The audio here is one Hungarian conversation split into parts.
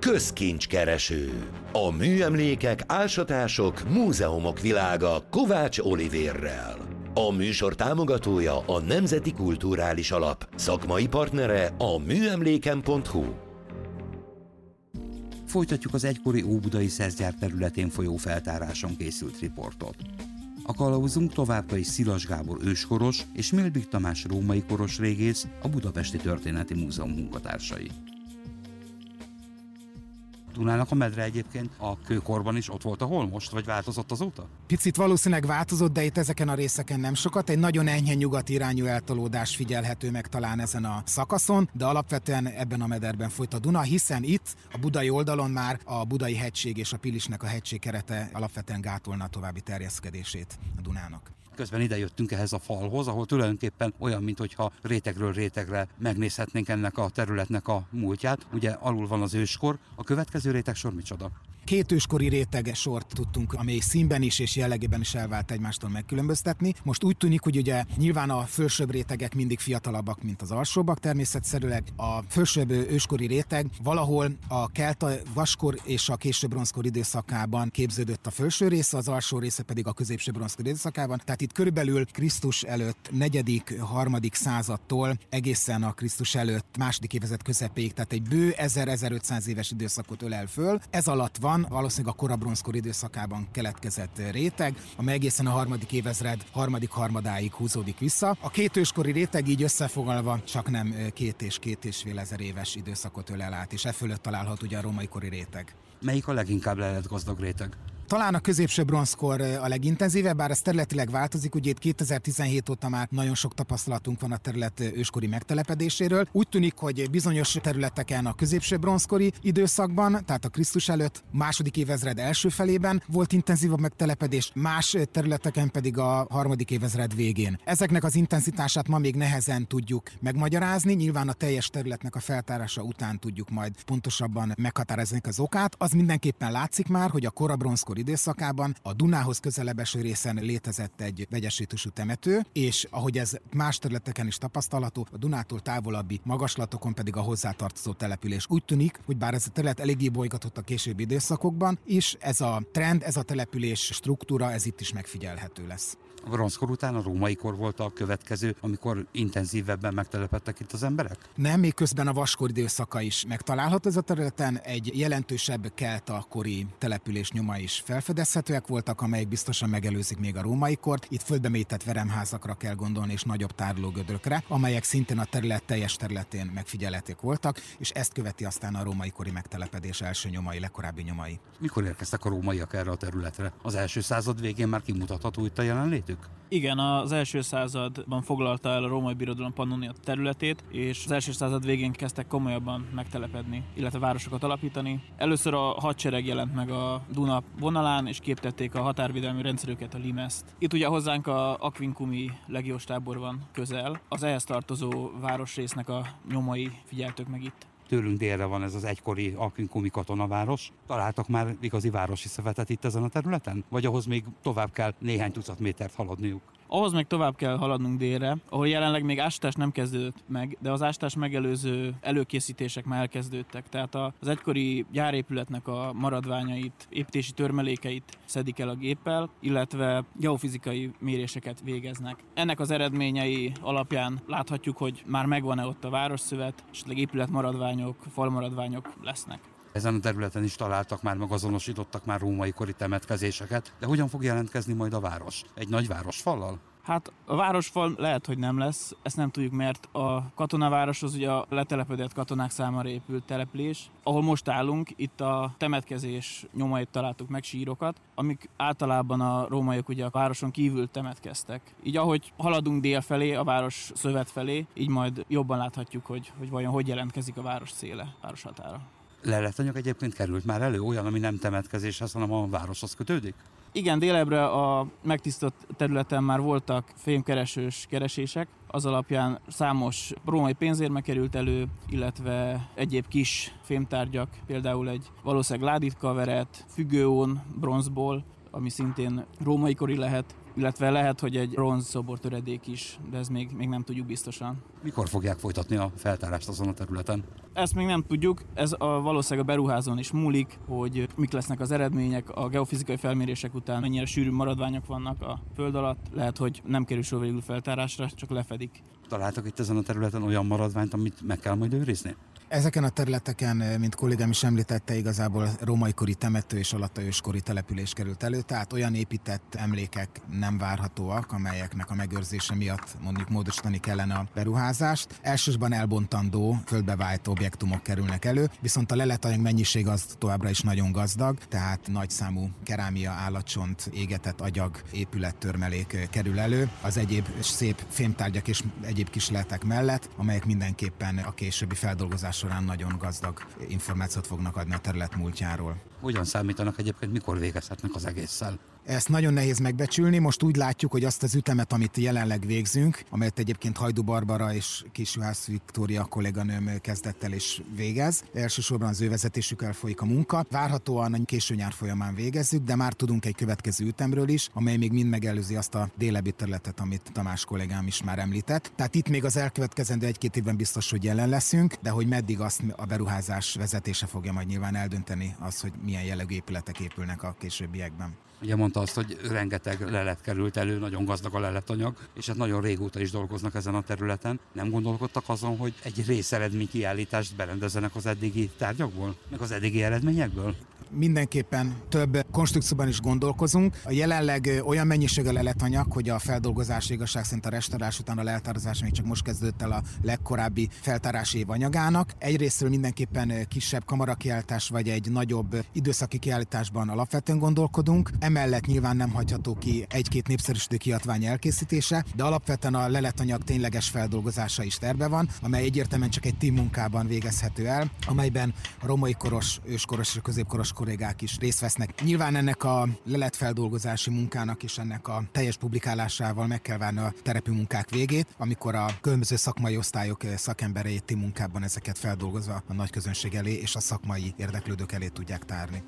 Közkincskereső. A műemlékek, ásatások, múzeumok világa Kovács Olivérrel. A műsor támogatója a Nemzeti Kulturális Alap, szakmai partnere a műemléken.hu. Folytatjuk az egykori óbudai szeszgyár területén folyó feltáráson készült riportot. A kalauzunk továbbra is Szilas Gábor őskoros és Milbik Tamás római koros régész, a Budapesti Történeti Múzeum munkatársai. Dunának a medre egyébként a kőkorban is ott volt, ahol most, vagy változott azóta? Picit valószínűleg változott, de itt ezeken a részeken nem sokat. Egy nagyon enyhe nyugati irányú eltolódás figyelhető meg talán ezen a szakaszon, de alapvetően ebben a mederben folyt a Duna, hiszen itt a budai oldalon már a Budai hegység és a Pilisnek a hegység kerete alapvetően gátolna a további terjeszkedését a Dunának. Közben ide jöttünk ehhez a falhoz, ahol tulajdonképpen olyan, mintha rétegről rétegre megnézhetnénk ennek a területnek a múltját. Ugye alul van az őskor, a következő rétegsor micsoda? Két őskori réteges sort tudtunk, amely színben is és jellegében is elvált egymástól megkülönböztetni. Most úgy tűnik, hogy ugye nyilván a felsőbb rétegek mindig fiatalabbak, mint az alsóbbak természetszerűleg. A felsőbb őskori réteg valahol a kelta vaskor és a késő bronzkor időszakában képződött a felső része, az alsó része pedig a középső bronzkor időszakában. Tehát itt körülbelül Krisztus előtt 4.-3. századtól egészen a Krisztus előtt 2. évezred közepéig, tehát egy bő 1000-1500 éves időszakot ölel föl. Ez alatt van valószínűleg a korabronzkor időszakában keletkezett réteg, amely egészen a 3. évezred harmadik harmadáig húzódik vissza. A két őskori réteg így összefoglalva csak nem 2 és 2,5 ezer éves időszakot ölel át, és e fölött található ugye a római kori réteg. Melyik a leginkább lelet gazdag réteg? Talán a középső bronzkor a legintenzívebb, bár ez területileg változik, ugye itt 2017 óta már nagyon sok tapasztalatunk van a terület őskori megtelepedéséről. Úgy tűnik, hogy bizonyos területeken a középső bronzkori időszakban, tehát a Krisztus előtt 2. évezred első felében volt intenzívabb megtelepedés, más területeken pedig a 3. évezred végén. Ezeknek az intenzitását ma még nehezen tudjuk megmagyarázni, nyilván a teljes területnek a feltárása után tudjuk majd pontosabban meghatározni az okát. Az mindenképpen látszik már, hogy a korabronzkor időszakában a Dunához közelebb eső részen létezett egy vegyes rítusú temető, és ahogy ez más területeken is tapasztalható, a Dunától távolabbi magaslatokon pedig a hozzátartozó település. Úgy tűnik, hogy bár ez a terület eléggé bolygatott a későbbi időszakokban, és ez a trend, ez a település struktúra, ez itt is megfigyelhető lesz. A bronzkor után a római kor volt a következő, amikor intenzívebben megtelepedtek itt az emberek? Nem, még közben a vaskor időszaka is megtalálható ez a területen. Egy jelentősebb kelta kori település nyoma is felfedezhetőek voltak, amelyek biztosan megelőzik még a római kort. Itt földbemélyített veremházakra kell gondolni, és nagyobb tárológödrökre, amelyek szintén a terület teljes területén megfigyelhetők voltak, és ezt követi aztán a római kori megtelepedés első nyomai, legkorábbi nyomai. Mikor érkeztek a rómaiak erre a területre? Az első század végén már kimutatható itt a jelenlétük? Igen, az első században foglalta el a római birodalom Pannonia területét, és az első század végén kezdtek komolyabban megtelepedni, illetve városokat alapítani. Először a hadsereg jelent meg a Duna vonalán, és képtették a határvédelmi rendszerüket, a limeszt. Itt ugye hozzánk a Aquincumi legiós tábor van közel. Az ehhez tartozó városrésznek a nyomai figyeltük meg itt. Tőlünk délre van ez az egykori Aquincumi katonaváros. Találtak már igazi városi szövetet itt ezen a területen? Vagy ahhoz még tovább kell néhány tucat métert haladniuk? Ahhoz még tovább kell haladnunk délre, ahol jelenleg még ásatás nem kezdődött meg, de az ásatás megelőző előkészítések már elkezdődtek. Tehát az egykori gyárépületnek a maradványait, építési törmelékeit szedik el a géppel, illetve geofizikai méréseket végeznek. Ennek az eredményei alapján láthatjuk, hogy már megvan-e ott a városszövet, esetleg épületmaradványok, falmaradványok lesznek. Ezen a területen is találtak már, meg azonosítottak már római kori temetkezéseket, de hogyan fog jelentkezni majd a város? Egy nagy városfallal? Hát a városfal lehet, hogy nem lesz, ezt nem tudjuk, mert a katonaváros az ugye a letelepedett katonák számára épült település. Ahol most állunk, itt a temetkezés nyomait találtuk meg, sírokat, amik általában a rómaiak ugye a városon kívül temetkeztek. Így ahogy haladunk dél felé, a város szövet felé, így majd jobban láthatjuk, hogy vajon hogy jelentkezik a város széle, város határa. Leletanyag egyébként került már elő, olyan, ami nem temetkezéshez, hanem a városhoz kötődik? Igen, délebbre a megtisztott területen már voltak fémkeresős keresések, az alapján számos római pénzérme került elő, illetve egyéb kis fémtárgyak, például egy valószínűleg láditkaveret, függőón bronzból, ami szintén római kori lehet, illetve lehet, hogy egy bronz szobortöredék is, de ez még nem tudjuk biztosan. Mikor fogják folytatni a feltárást azon a területen? Ezt még nem tudjuk, ez valószínűleg a beruházón is múlik, hogy mik lesznek az eredmények a geofizikai felmérések után, mennyire sűrű maradványok vannak a föld alatt, lehet, hogy nem kerül sor végül feltárásra, csak lefedik. Találtak itt ezen a területen olyan maradványt, amit meg kell majd őrizni? Ezeken a területeken, mint kollégám is említette, igazából római kori temető és alatta őskori település került elő, tehát olyan épített emlékek nem várhatóak, amelyeknek a megőrzése miatt mondjuk módosítani kellene a beruházást. Elsősorban elbontandó, földbevált objektumok kerülnek elő, viszont a leletanyag mennyiség az továbbra is nagyon gazdag, tehát nagyszámú kerámia, állatcsont, égetett agyag, épülettörmelék kerül elő, az egyéb szép fémtárgyak és egyéb kis leletek mellett, amelyek mindenképpen a későbbi feldolgozás során nagyon gazdag információt fognak adni a terület múltjáról. Hogyan számítanak egyébként, mikor végezhetnek az egésszel? Ezt nagyon nehéz megbecsülni, most úgy látjuk, hogy azt az ütemet, amit jelenleg végzünk, amelyet egyébként Hajdú Barbara és Későház Viktória kolléganőm kezdett el és végez. Elsősorban az ő vezetésükkel folyik a munka. Várhatóan a késő nyár folyamán végezzük, de már tudunk egy következő ütemről is, amely még mind megelőzi azt a délebbi területet, amit Tamás kollégám is már említett. Tehát itt még az elkövetkezendő 1-2 évben biztos, hogy jelen leszünk, de hogy meddig azt a beruházás vezetése fogja majd nyilván eldönteni az, hogy milyen jellegű épületek épülnek a későbbiekben. Ugye mondta azt, hogy rengeteg lelet került elő, nagyon gazdag a leletanyag, és hát nagyon régóta is dolgoznak ezen a területen. Nem gondolkodtak azon, hogy egy részeredmény kiállítást berendezzenek az eddigi tárgyakból, meg az eddigi eredményekből? Mindenképpen több konstrukcióban is gondolkozunk. A jelenleg olyan mennyiségű leletanyag, hogy a feldolgozás igazság szerint a restaurálás után a leltározás még csak most kezdődött el a legkorábbi feltárási év anyagának. Egyrésztről mindenképpen kisebb kamarakiállítás vagy egy nagyobb időszaki kiállításban alapvetően gondolkodunk. Emellett nyilván nem hagyható ki 1-2 népszerűsítő kiadvány elkészítése, de alapvetően a leletanyag tényleges feldolgozása is terve van, amely egyértelműen csak egy team munkában végezhető el, amelyben a római koros, őskoros és középkoros kollégák is részt vesznek. Nyilván ennek a leletfeldolgozási munkának és ennek a teljes publikálásával meg kell várni a terepi munkák végét, amikor a különböző szakmai osztályok szakemberei team munkában ezeket feldolgozva a nagy közönség elé és a szakmai érdeklődők elé tudják tárni.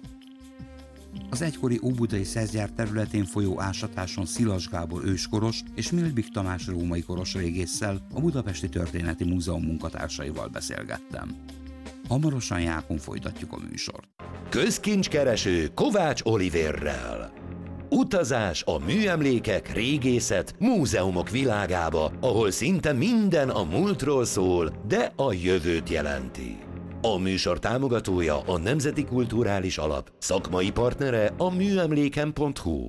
Az egykori óbudai szeszgyár területén folyó ásatáson Szilas Gábor őskoros és Milbik Tamás római koros régésszel, a Budapesti Történeti Múzeum munkatársaival beszélgettem. Hamarosan Jákon folytatjuk a műsort. Közkincskereső Kovács Olivérrel. Utazás a műemlékek, régészet, múzeumok világába, ahol szinte minden a múltról szól, de a jövőt jelenti. A műsor támogatója a Nemzeti Kulturális Alap, szakmai partnere a műemléken.hu.